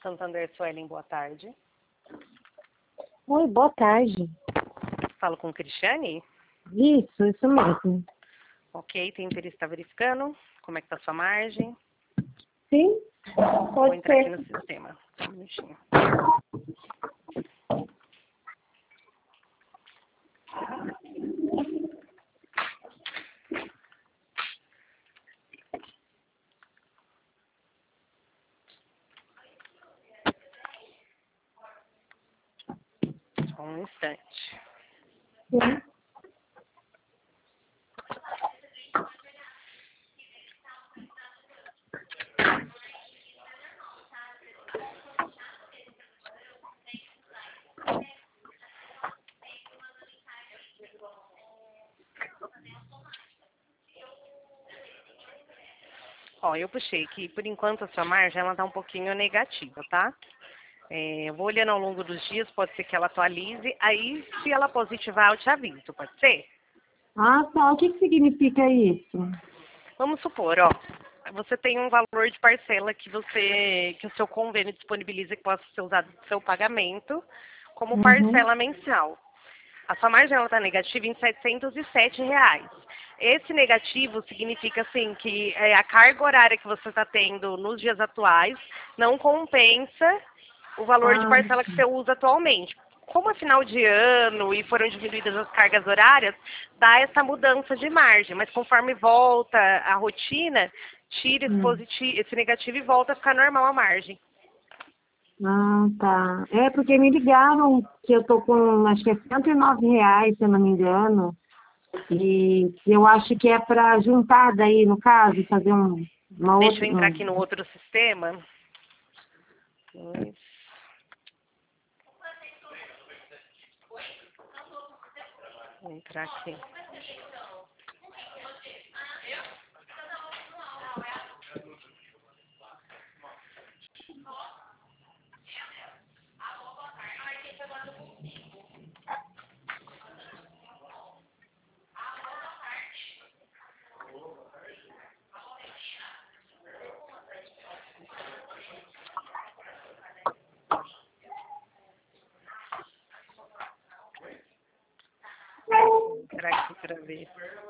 Santander, Suelen, boa tarde. Oi, boa tarde. Falo com Cristiane? Isso mesmo. Ok, tem interesse em estar verificando? Como é que está a sua margem? Sim, Vou pode entrar ser. aqui no sistema. Só um minutinho. Só um instante. Sim. Ó, eu puxei aqui, por enquanto a sua margem ela tá um pouquinho negativa, tá? Eu vou olhando ao longo dos dias, pode ser que ela atualize. Aí, se ela positivar, eu te aviso, pode ser? Ah, tá. O que significa isso? Vamos supor, ó, você tem um valor de parcela que o seu convênio disponibiliza que possa ser usado no seu pagamento como Uhum. parcela mensal. A sua margem ela está negativa em R$ 707. Esse negativo significa assim que a carga horária que você está tendo nos dias atuais não compensa o valor de Ah, parcela que você usa atualmente. Como é final de ano e foram diminuídas as cargas horárias, dá essa mudança de margem. Mas conforme volta a rotina, tira hum. esse negativo e volta a ficar normal a margem. Ah, tá. É porque me ligaram que eu tô com, acho que é R$ 109, se eu não me engano. E eu acho que é para juntar daí, no caso, fazer uma Deixa outra. eu entrar aqui no outro sistema. Dois. Vou entrar aqui. Vou entrar aqui para ver.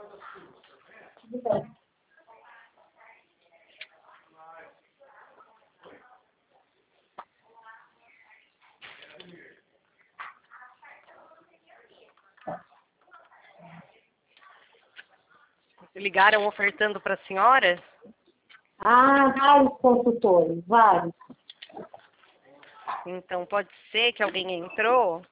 Ligaram ofertando para a senhora? Ah, vários consultores, vários. Então pode ser que alguém entrou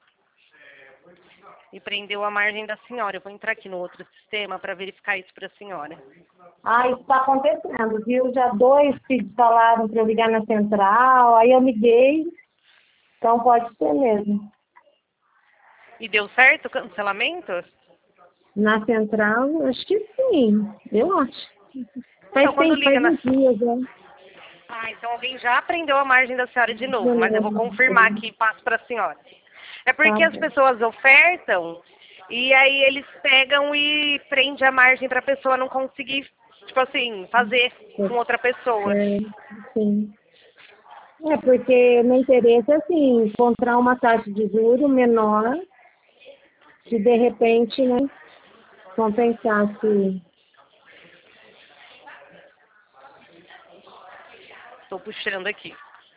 e prendeu a margem da senhora. Eu vou entrar aqui no outro sistema para verificar isso para a senhora. Ah, isso está acontecendo, viu? Já dois falaram para eu ligar na central, aí eu liguei, então pode ser mesmo. E deu certo o cancelamento? Na central, acho que sim, eu acho. Então, quando liga Faz na... uns dias, né? Ah, então alguém já prendeu a margem da senhora de novo, mas eu vou confirmar aqui e passo para a senhora. É Tá porque as bom. pessoas ofertam e aí eles pegam e prendem a margem para a pessoa não conseguir, tipo assim, fazer com outra pessoa. É, sim. É, porque meu interesse é, assim, encontrar uma taxa de juros menor, que de repente, né, compensasse. Estou puxando aqui.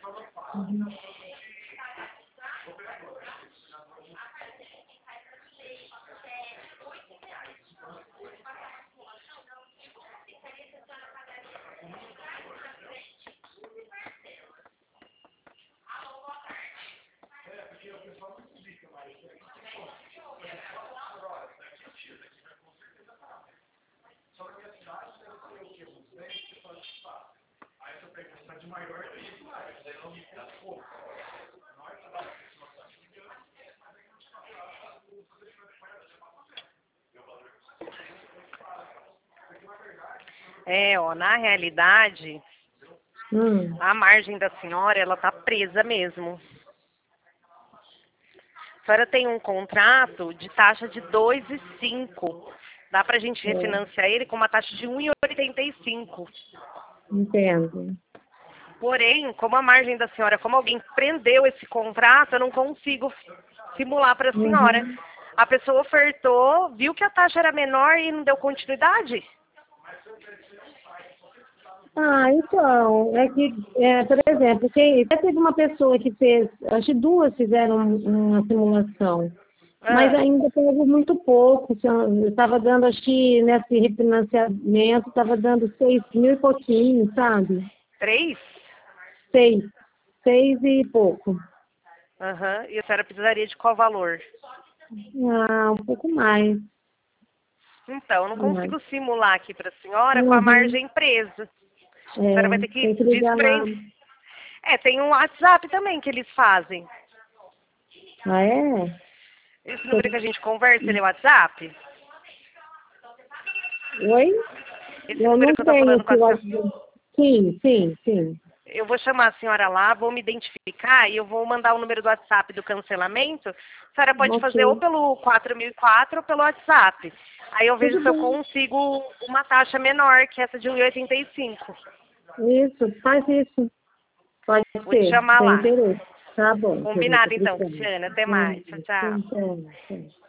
Ó, na realidade, Hum, a margem da senhora, ela tá presa mesmo. A senhora tem um contrato de taxa de 2,5. Dá pra gente é, refinanciar ele com uma taxa de 1,85. entendo. Porém, como a margem da senhora, como alguém prendeu esse contrato, eu não consigo simular para a senhora. Uhum. A pessoa ofertou, viu que a taxa era menor e não deu continuidade? Ah, então, é que, por exemplo, até teve uma pessoa que fez, acho que duas fizeram uma simulação, mas Ah, ainda teve muito pouco. Eu estava dando, acho que nesse refinanciamento, estava dando 6.000 e pouquinho, sabe? 3? Seis, seis e pouco. Aham. E a senhora precisaria de qual valor? Ah, um pouco mais. Então, eu não Mais. consigo simular aqui para a senhora com a Uhum. margem presa. A senhora vai É, ter que tem que ligar lá. desprender. É, tem um WhatsApp também que eles fazem. Ah, é? Esse número que a gente conversa, ele é WhatsApp? Oi? Esse Eu número não que eu tô tenho falando com esse a senhora. WhatsApp. Sim, sim, sim. Eu vou chamar a senhora lá, vou me identificar e eu vou mandar o número do WhatsApp do cancelamento. A senhora pode Ok. fazer ou pelo 4004 ou pelo WhatsApp. Aí eu vejo Tudo se eu bem. consigo uma taxa menor que essa de 1,85. Isso, faz isso. Pode Vou te ser, chamar tem lá. interesse. Tá bom, querida. Combinado então, Obrigada. Cristiane. Até mais. Tchau, tchau. Sim, sim, sim.